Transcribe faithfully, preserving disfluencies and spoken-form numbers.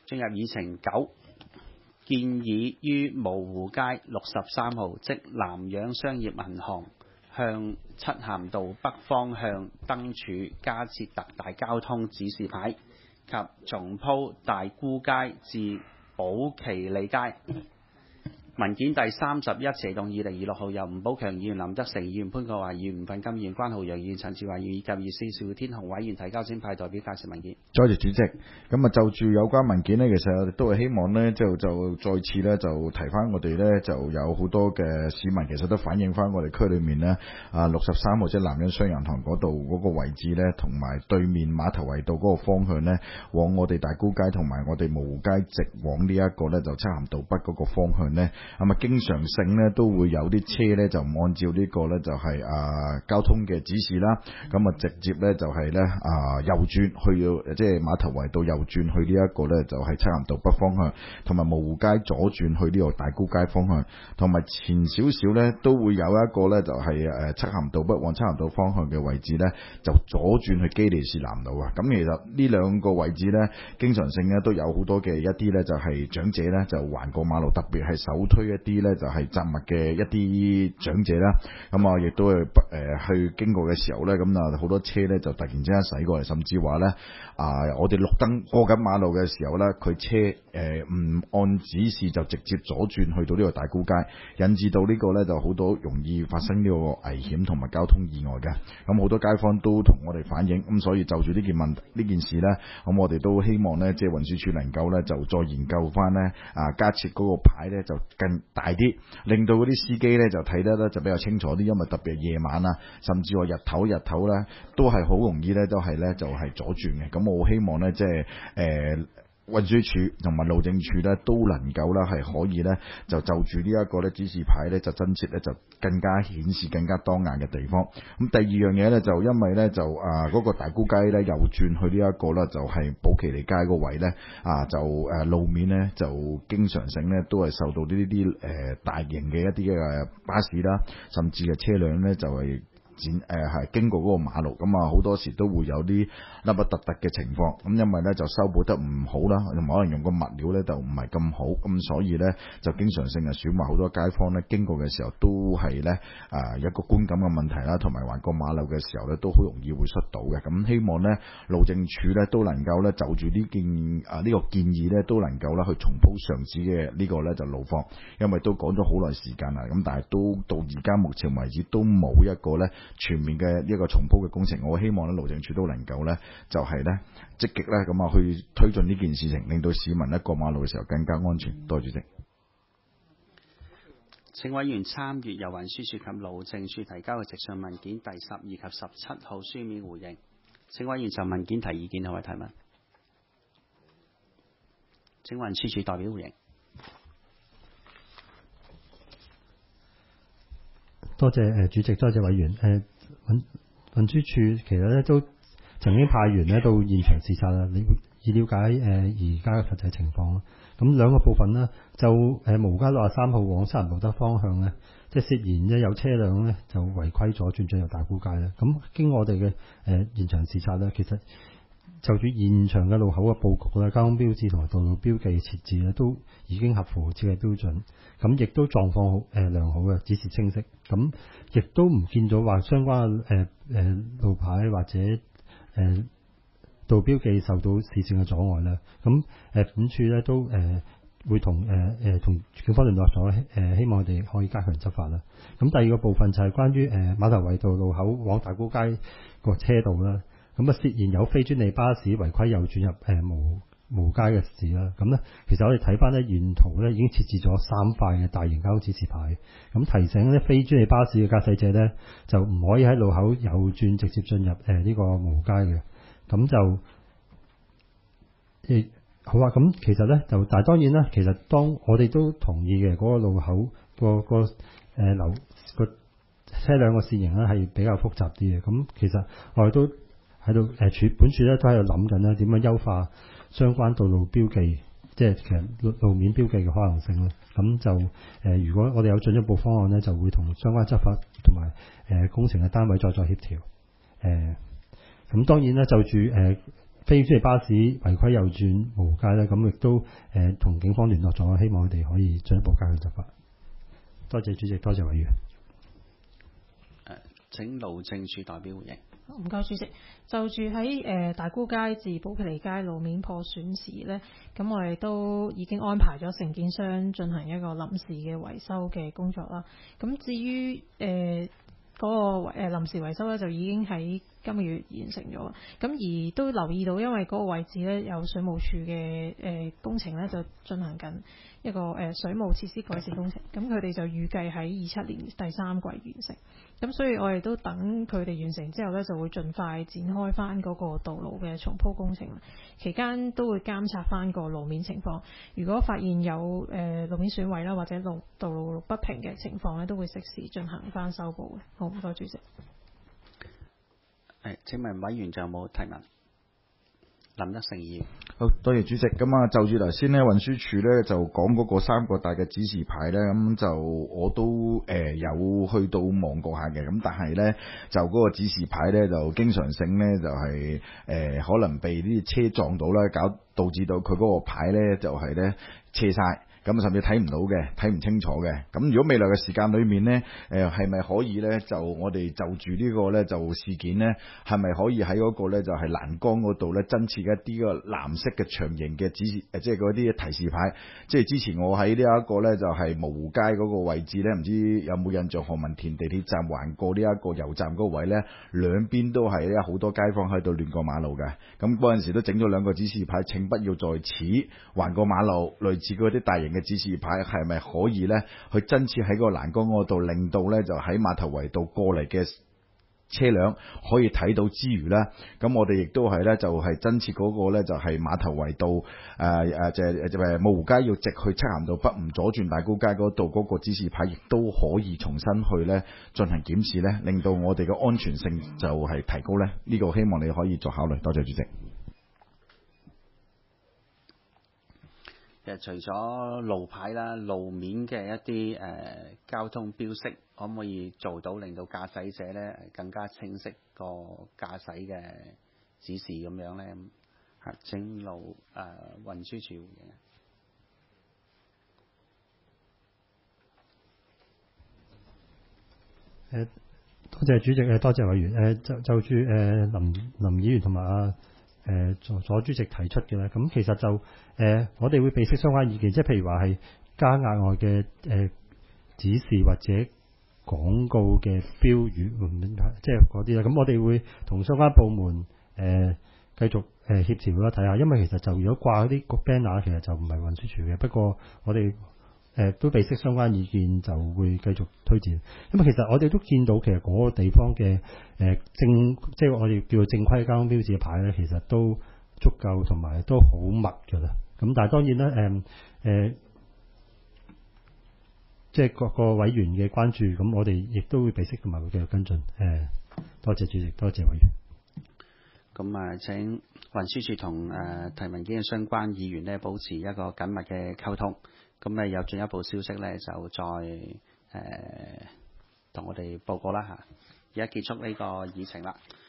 進入議程九，建議於蕪湖街六十三號，即南洋商業銀行向漆咸道北方向燈柱加設特大交通指示牌，及重鋪大沽街至寶其利街。文件第三十一，謝動二零二六號由吳寶強議員、林德成議員、潘國華議員、吳訓金議員、關浩洋議員、陳志華議員以及二四邵天雄委員提交請派代表介紹文件。 多謝主席。咁啊，就住有關文件呢，其實我哋都係希望呢，就就再次呢，就提翻我哋呢，就有好多嘅市民其實都反映翻我哋區裏面呢，啊六十三號即係南洋商業銀行嗰度嗰個位置呢，同埋對面碼頭圍道嗰個方向呢，往我哋大沽街同埋我哋蕪湖街直往呢一個呢，就漆咸道北嗰個方向呢。咁啊，經常性咧都會有啲車咧就唔按照呢個咧就係啊交通嘅指示啦，咁啊直接咧就係咧啊右轉去即係碼頭圍道右轉去呢一個咧就係漆咸道北方向，同埋蕪湖街左轉去呢個大沽街方向，同埋前少少咧都會有一個咧就係誒漆咸道北往漆咸道方向嘅位置咧就左轉去基利士南路啊。咁其實呢兩個位置咧經常性咧都有好多嘅一啲咧就係長者咧就橫過馬路，特別係手推一啲咧就係雜物嘅一啲長者啦，咁啊亦都係誒去經過嘅時候咧，咁啊好多車咧就突然之間駛過嚟，甚至話咧啊我哋綠燈過緊馬路嘅時候咧，佢車誒唔按指示就直接左轉去到呢個大沽街，引致到呢個咧就好多容易發生呢個危險同埋交通意外嘅。咁好多街坊都同我哋反映，咁所以就住呢件問呢件事咧，咁我哋都希望咧即係運輸署能夠咧就再研究翻咧啊加設嗰個牌咧就更大啲，令到嗰啲司機咧就睇得咧就比較清楚啲，因為特別係夜晚啊，甚至話日頭日頭咧都係好容易咧都係咧就係左轉嘅。咁我希望咧即係誒運輸署同埋路政署咧都能夠啦係可以咧就就住呢一個咧指示牌咧就增設咧就更加顯示更加當眼嘅地方。咁第二樣嘢咧就因為咧就啊嗰個大沽街咧右轉去呢一個咧就係寶其利街個位咧啊就誒路面咧就經常性咧都係受到呢啲誒大型嘅一啲嘅巴士啦，甚至嘅車輛咧就係展誒係經過嗰個馬路，咁啊好多時都會有啲凹凹凸凸嘅情況，咁因為咧就修補得唔好啦，又可能用個物料咧就唔係咁好，咁所以咧就經常性係損壞好多街坊咧經過嘅時候都係咧啊一個觀感嘅問題啦，同埋橫過馬路嘅時候咧都好容易會摔倒嘅。咁希望咧路政署咧都能夠咧就住呢件啊呢個建議咧都能夠啦去重鋪上址嘅呢個咧就路況，因為都講咗好耐時間啦，咁但係都到而家目前為止都冇一個咧全面嘅一個重鋪嘅工程。我希望咧路政署都能夠咧就係咧積極咧咁啊去推進呢件事情，令到市民咧過馬路嘅時候更加安全。多謝主席。 請委員參閱由運輸署及路政署提交嘅直述文件第十二及十七號書面回應。請委員就文件提意見同埋提問。請運輸署代表回應。 多謝誒主席，多謝委員。誒運運輸署其實咧都曾經派員咧到現場視察啦，以了解誒而家嘅實際情況。咁兩個部分呢，就誒蕪湖街六十三號往漆咸道北方向咧，即係涉嫌咧有車輛咧就違規左轉進入大沽街咧。咁經我哋嘅誒現場視察咧，其實就住現場嘅路口嘅佈局咧、交通標誌同埋道路標記設置咧，都已經合乎設計標準。咁亦都狀況好誒良好嘅，指示清晰。咁亦都唔見到話相關嘅誒誒路牌或者誒、呃、道標記受到視線嘅阻礙啦。咁誒本處咧都誒、呃、會同誒誒同警方聯絡咗，誒、呃、希望我哋可以加強執法啦。咁第二個部分就係關於誒碼頭圍道路口往大沽街個車道啦。咁啊涉嫌有非專利巴士違規右轉入誒蕪蕪街嘅事啦。咁咧其實我哋睇翻咧沿途咧已經設置咗三塊嘅大型交通指示牌，咁提醒咧非專利巴士嘅駕駛者咧就唔可以喺路口右轉直接進入誒呢、呃這個蕪湖街嘅。咁就亦好啊。咁其實咧就但係當然啦，其實當我哋都同意嘅嗰、那個路口、那個個誒流個車輛個線型咧係比較複雜啲嘅。咁其實我哋都喺度誒處本處咧都喺度諗緊咧點樣優化相關道路標記，即係其實路路面標記嘅可能性啦。咁就誒、呃，如果我哋有進一步方案咧，就會同相關執法同埋誒工程嘅單位再再協調。誒、呃，咁當然咧就住誒非專業巴士違規右轉模糊街咧，咁亦都誒同警方聯絡咗，希望佢哋可以進一步加強執法。多謝主席，多謝委員。 誒，請路政署代表回應。 唔該，主席。就住喺誒大沽街至寶其利街路面破損時呢，咁我哋都已經安排咗承建商進行一個臨時嘅維修嘅工作啦。咁至於誒，呃嗰、那個誒臨時維修咧，就已經喺今個月完成咗。咁而都留意到，因為嗰個位置咧有水務署嘅誒工程咧，就進行緊一個誒水務設施改善工程。咁佢哋就預計喺二七年第三季完成。咁所以我哋都等佢哋完成之後咧，就會盡快展開翻嗰個道路嘅重鋪工程。期間都會監察翻個路面情況。如果發現有誒路面損毀啦，或者路道路不平嘅情況咧，都會適時進行翻修補嘅。好，唔該主席。 誒，請問委員仲有冇提問？林德成議員。 好多謝主席。咁啊，就住頭先咧，運輸署咧就講嗰個三個大嘅指示牌咧，咁就我都誒、呃、有去到望過下嘅。咁但係咧，就嗰個指示牌咧，就經常性咧就係、是、誒、呃、可能被啲車撞到啦，搞導致到佢嗰個牌咧就係咧斜晒。咁甚至睇唔到嘅，睇唔清楚嘅。咁如果未來嘅時間裏面呢，誒係咪可以呢？就我哋就住呢個呢，就事件呢，係咪可以喺嗰個呢，就係欄杆嗰度呢，增設一啲個藍色嘅長形嘅指示，誒即係嗰啲提示牌。即係之前我喺呢一個呢，就係蕪湖街嗰個位置呢，唔知有冇印象？何文田地鐵站橫過呢一個油站嗰位呢，兩邊都係呢好多街坊喺度亂過馬路嘅。咁嗰陣時都整咗兩個指示牌，請不要在此橫過馬路，類似嗰啲大型嘅指示牌係咪可以呢？去增設喺個欄杆嗰度，令到呢就喺碼頭圍道過嚟嘅車輛可以睇到之餘呢，咁我哋亦都係呢，就係增設嗰個呢，就係碼頭圍道誒誒就係就係蕪湖街要直去漆咸道北，唔左轉大沽街嗰度嗰個指示牌，亦都可以重新去呢進行檢視呢，令到我哋嘅安全性就係提高呢。呢、呢個希望你可以作考慮。多謝主席。 除咗路牌啦，路面嘅一啲誒、呃、交通標識，可唔可以做到令到駕駛者咧更加清晰個駕駛嘅指示咁樣咧？嚇，請路誒運輸署回應。 誒，多謝主席，誒多謝委員。誒就就住誒林林議員同埋啊。誒左左主席提出嘅咧，咁其實就誒、呃、我哋會備悉相關意見，即係譬如話係加額外嘅誒、呃、指示或者廣告嘅標語，即係嗰啲啦。咁我哋會同相關部門誒、呃、繼續誒協調啦，睇下。因為其實就如果掛嗰啲 banner，其實就唔係運輸署嘅。不過我哋誒、呃、都備悉相關意見，就會繼續推薦。因為其實我哋都見到其實嗰個地方嘅誒、呃、正，即係我哋叫做正規交通標誌嘅牌咧，其實都足夠同埋都好密㗎啦。咁但係當然啦，誒、呃、誒、呃，即係各個委員嘅關注，咁我哋亦都會備悉同埋會繼續跟進。誒、呃，多謝主席，多謝委員。 咁啊，請運輸署同誒提名機嘅相關議員咧，保持一個緊密嘅溝通。咁咧有進一步消息咧，就再誒同、呃、我哋報告啦嚇。而家結束呢個議程啦。